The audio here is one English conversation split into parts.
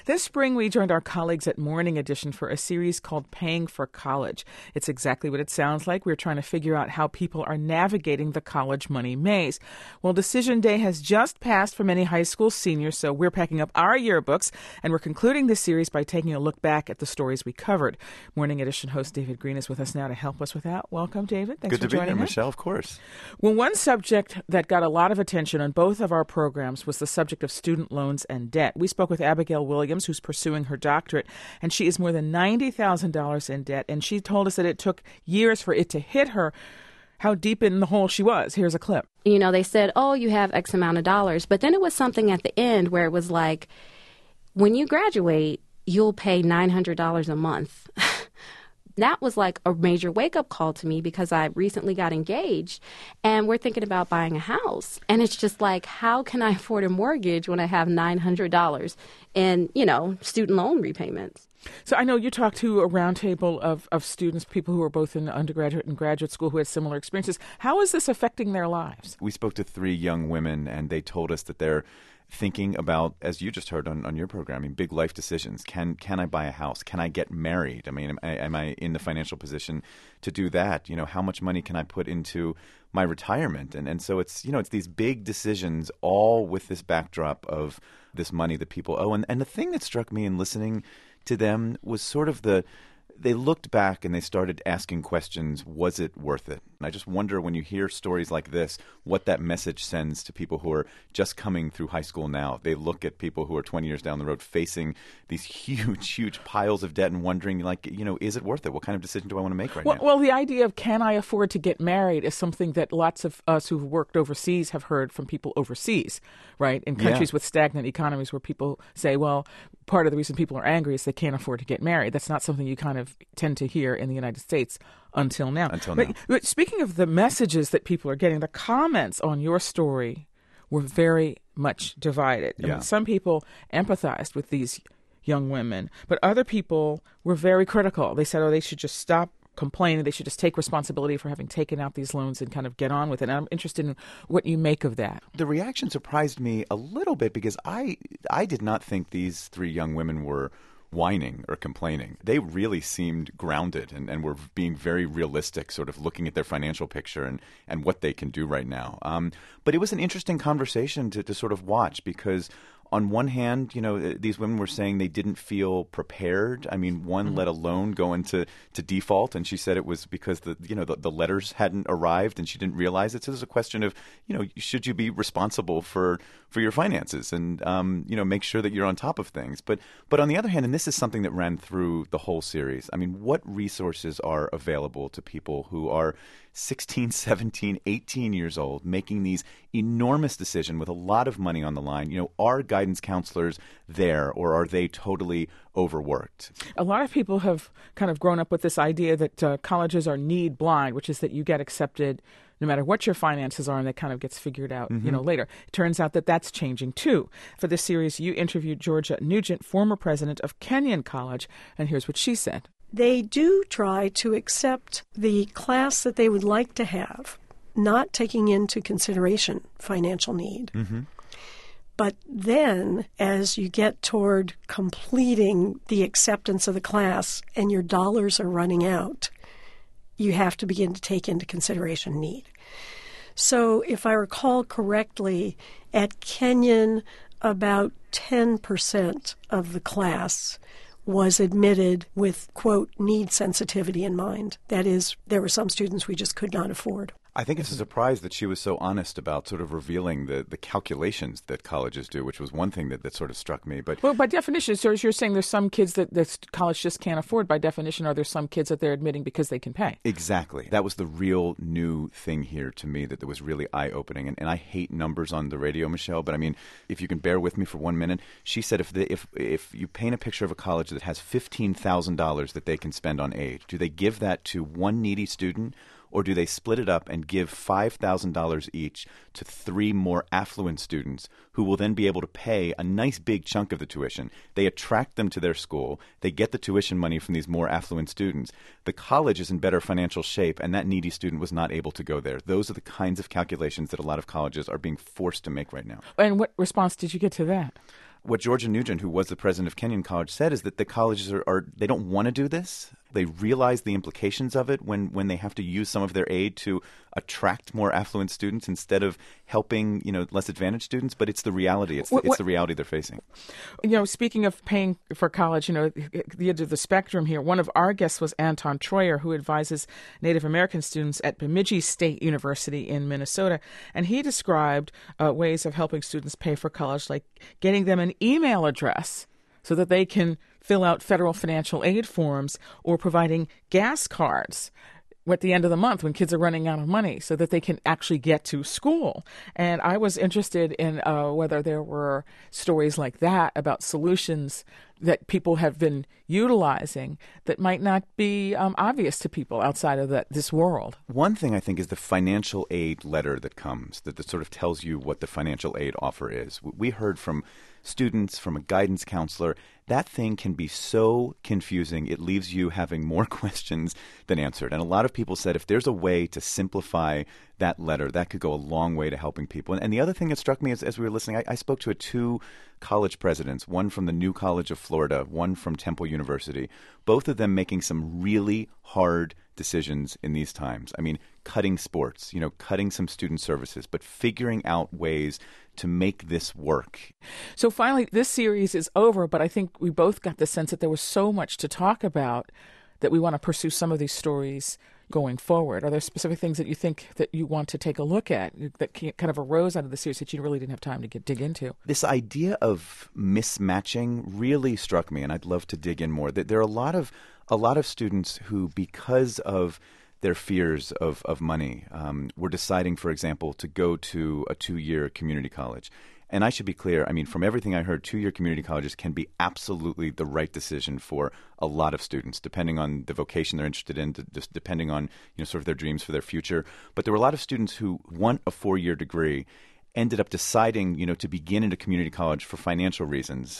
This spring, we joined our colleagues at Morning Edition for a series called Paying for College. It's exactly what it sounds like. We're trying to figure out how people are navigating the college money maze. Well, decision day has just passed for many high school seniors, so we're packing up our yearbooks, and we're concluding this series by taking a look back at the stories we covered. Morning Edition host David Green is with us now to help us with that. Welcome, David. Thanks for joining us. Good to be here, Michelle, of course. Well, one subject that got a lot of attention on both of our programs was the subject of student loans and debt. We spoke with Abigail Williams, who's pursuing her doctorate, and she is more than $90,000 in debt, and she told us that it took years for it to hit her how deep in the hole she was. Here's a clip. You know, they said, oh, you have X amount of dollars, but then it was something at the end where it was like, when you graduate, you'll pay $900 a month. That was like a major wake-up call to me because I recently got engaged and we're thinking about buying a house. And it's just like, how can I afford a mortgage when I have $900 in, student loan repayments? So I know you talked to a roundtable of students, people who are both in undergraduate and graduate school who had similar experiences. How is this affecting their lives? We spoke to 3 young women, and they told us that they're thinking about, as you just heard on your programming, big life decisions. Can I buy a house? Can I get married? I mean, am I in the financial position to do that? How much money can I put into my retirement? And so it's these big decisions, all with this backdrop of this money that people owe. And the thing that struck me in listening to them was sort of they looked back and they started asking questions, was it worth it? And I just wonder, when you hear stories like this, what that message sends to people who are just coming through high school now. They look at people who are 20 years down the road facing these huge, huge piles of debt and wondering, is it worth it? What kind of decision do I want to make right now? Well, the idea of can I afford to get married is something that lots of us who've worked overseas have heard from people overseas, right? In countries with stagnant economies where people say, well, part of the reason people are angry is they can't afford to get married. That's not something you kind of tend to hear in the United States until now. But speaking of the messages that people are getting, the comments on your story were very much divided. Yeah. I mean, some people empathized with these young women, but other people were very critical. They said, they should just stop complaining. They should just take responsibility for having taken out these loans and kind of get on with it. And I'm interested in what you make of that. The reaction surprised me a little bit because I did not think these 3 young women were whining or complaining. They really seemed grounded and were being very realistic, sort of looking at their financial picture and what they can do right now. But it was an interesting conversation to sort of watch because on one hand, these women were saying they didn't feel prepared. I mean, one let a loan go into default, and she said it was because the letters hadn't arrived and she didn't realize it. So there's a question of, should you be responsible for your finances and, make sure that you're on top of things. But on the other hand, and this is something that ran through the whole series, I mean, what resources are available to people who are 16, 17, 18 years old, making these enormous decisions with a lot of money on the line? Are guidance counselors there, or are they totally overworked? A lot of people have kind of grown up with this idea that colleges are need blind, which is that you get accepted no matter what your finances are, and that kind of gets figured out, later. It turns out that that's changing, too. For this series, you interviewed Georgia Nugent, former president of Kenyon College, and here's what she said. They do try to accept the class that they would like to have, not taking into consideration financial need. Mm-hmm. But then, as you get toward completing the acceptance of the class and your dollars are running out, you have to begin to take into consideration need. So if I recall correctly, at Kenyon, about 10% of the class was admitted with, quote, need sensitivity in mind. That is, there were some students we just could not afford. I think it's a surprise that she was so honest about sort of revealing the calculations that colleges do, which was one thing that sort of struck me. But well, by definition, so you're saying there's some kids that college just can't afford. By definition, are there some kids that they're admitting because they can pay? Exactly. That was the real new thing here to me that was really eye-opening. And I hate numbers on the radio, Michelle, but I mean, if you can bear with me for 1 minute, she said if you paint a picture of a college that has $15,000 that they can spend on aid, do they give that to one needy student? Or do they split it up and give $5,000 each to 3 more affluent students who will then be able to pay a nice big chunk of the tuition? They attract them to their school. They get the tuition money from these more affluent students. The college is in better financial shape, and that needy student was not able to go there. Those are the kinds of calculations that a lot of colleges are being forced to make right now. And what response did you get to that? what Georgia Nugent, who was the president of Kenyon College, said is that the colleges they don't want to do this. They realize the implications of it when they have to use some of their aid to attract more affluent students instead of helping, less advantaged students. But it's the reality. It's the reality they're facing. Speaking of paying for college, the end of the spectrum here, one of our guests was Anton Troyer, who advises Native American students at Bemidji State University in Minnesota. And he described ways of helping students pay for college, like getting them an email address so that they can fill out federal financial aid forms, or providing gas cards at the end of the month when kids are running out of money so that they can actually get to school. And I was interested in whether there were stories like that about solutions that people have been utilizing that might not be obvious to people outside of this world. One thing I think is the financial aid letter that comes, that sort of tells you what the financial aid offer is. We heard from students, from a guidance counselor, that thing can be so confusing. It leaves you having more questions than answered. And a lot of people said if there's a way to simplify that letter, that could go a long way to helping people. And the other thing that struck me as we were listening, I spoke to two college presidents, one from the New College of Florida, one from Temple University, both of them making some really hard decisions in these times. I mean, cutting sports, cutting some student services, but figuring out ways to make this work. So finally, this series is over, but I think we both got the sense that there was so much to talk about that we want to pursue some of these stories going forward. Are there specific things that you think that you want to take a look at that kind of arose out of the series that you really didn't have time to dig into? This idea of mismatching really struck me, and I'd love to dig in more. There are a lot of students who, because of their fears of money, were deciding, for example, to go to a 2-year community college. And I should be clear, from everything I heard, 2-year community colleges can be absolutely the right decision for a lot of students, depending on the vocation they're interested in, just depending on sort of their dreams for their future. But there were a lot of students who want a 4-year degree, ended up deciding to begin into community college for financial reasons,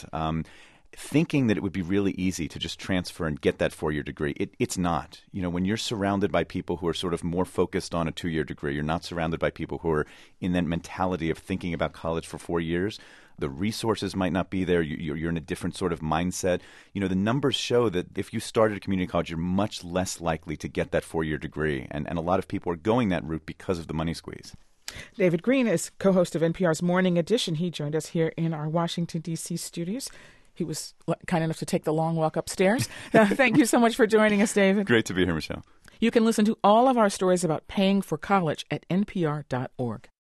thinking that it would be really easy to just transfer and get that 4-year degree. It's not. When you're surrounded by people who are sort of more focused on a 2-year degree, you're not surrounded by people who are in that mentality of thinking about college for 4 years. The resources might not be there. You're in a different sort of mindset. The numbers show that if you started a community college, you're much less likely to get that 4-year degree. And a lot of people are going that route because of the money squeeze. David Greene is co-host of NPR's Morning Edition. He joined us here in our Washington, D.C. studios. He was kind enough to take the long walk upstairs. Thank you so much for joining us, David. Great to be here, Michelle. You can listen to all of our stories about paying for college at npr.org.